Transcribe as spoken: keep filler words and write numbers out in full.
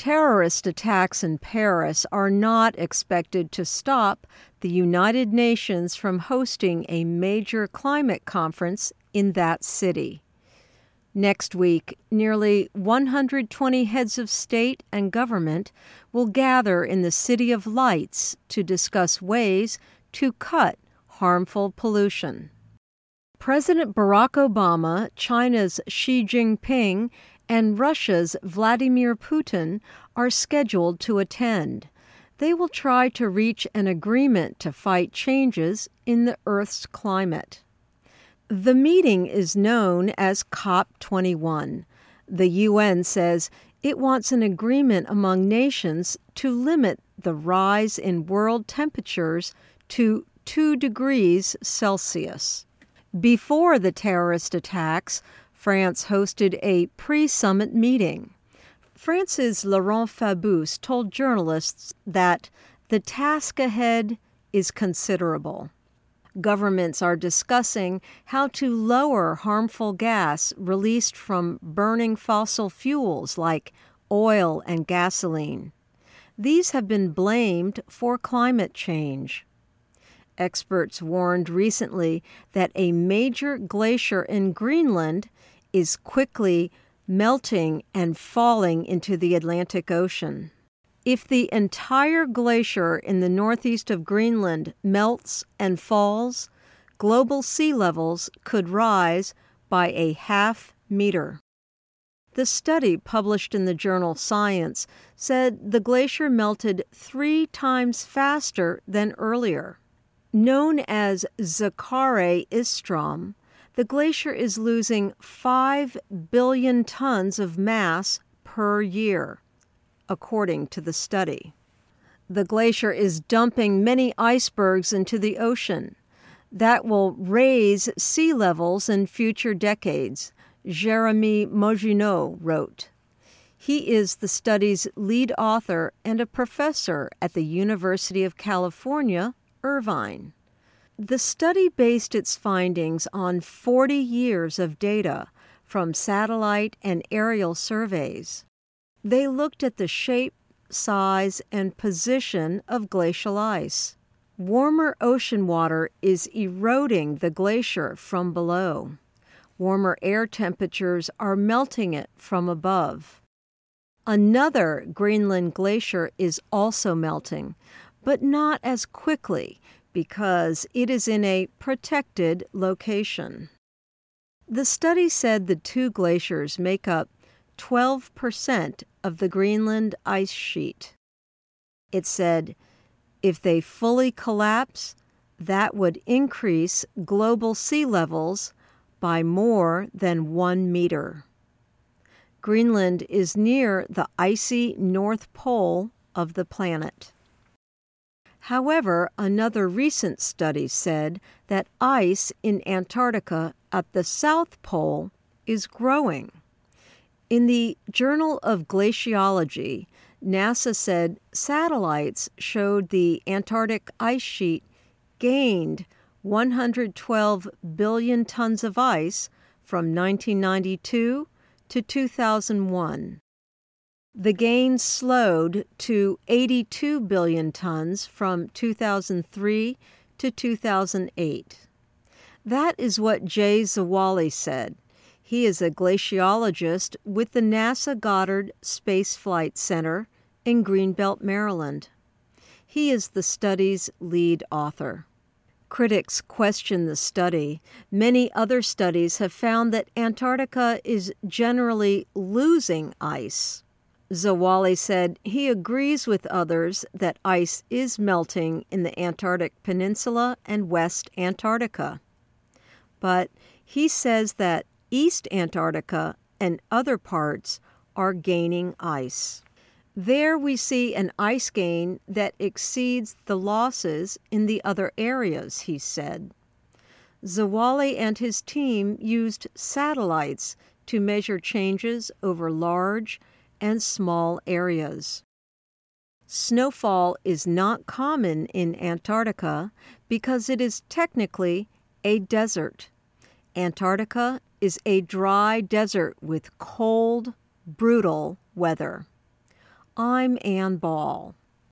Terrorist attacks in Paris are not expected to stop the United Nations from hosting a major climate conference in that city. Next week, nearly one hundred twenty heads of state and government will gather in the City of Lights to discuss ways to cut harmful pollution. President Barack Obama, China's Xi Jinping, and Russia's Vladimir Putin are scheduled to attend. They will try to reach an agreement to fight changes in the Earth's climate. The meeting is known as COP twenty-one. The U N says it wants an agreement among nations to limit the rise in world temperatures to two degrees Celsius. Before the terrorist attacks, France hosted a pre-summit meeting. France's Laurent Fabius told journalists that the task ahead is considerable. Governments are discussing how to lower harmful gas released from burning fossil fuels like oil and gasoline. These have been blamed for climate change. Experts warned recently that a major glacier in Greenland is quickly melting and falling into the Atlantic Ocean. If the entire glacier in the northeast of Greenland melts and falls, global sea levels could rise by a half meter. The study published in the journal Science said the glacier melted three times faster than earlier. Known as Zachary Istrom, the glacier is losing five billion tons of mass per year, according to the study. The glacier is dumping many icebergs into the ocean. That will raise sea levels in future decades, Jeremy Mogineau wrote. He is the study's lead author and a professor at the University of California, Irvine. The study based its findings on forty years of data from satellite and aerial surveys. They looked at the shape, size, and position of glacial ice. Warmer ocean water is eroding the glacier from below. Warmer air temperatures are melting it from above. Another Greenland glacier is also melting, but not as quickly because it is in a protected location. The study said the two glaciers make up twelve percent of the Greenland ice sheet. It said, if they fully collapse, that would increase global sea levels by more than one meter. Greenland is near the icy North Pole of the planet. However, another recent study said that ice in Antarctica at the South Pole is growing. In the Journal of Glaciology, NASA said satellites showed the Antarctic ice sheet gained one hundred twelve billion tons of ice from nineteen ninety-two to two thousand one. The gain slowed to eighty-two billion tons from two thousand three to two thousand eight. That is what Jay Zawali said. He is a glaciologist with the NASA Goddard Space Flight Center in Greenbelt, Maryland. He is the study's lead author. Critics question the study. Many other studies have found that Antarctica is generally losing ice. Zawali said he agrees with others that ice is melting in the Antarctic Peninsula and West Antarctica. But he says that East Antarctica and other parts are gaining ice. There we see an ice gain that exceeds the losses in the other areas, he said. Zawali and his team used satellites to measure changes over large and small areas. Snowfall is not common in Antarctica because it is technically a desert. Antarctica is a dry desert with cold, brutal weather. I'm Ann Ball.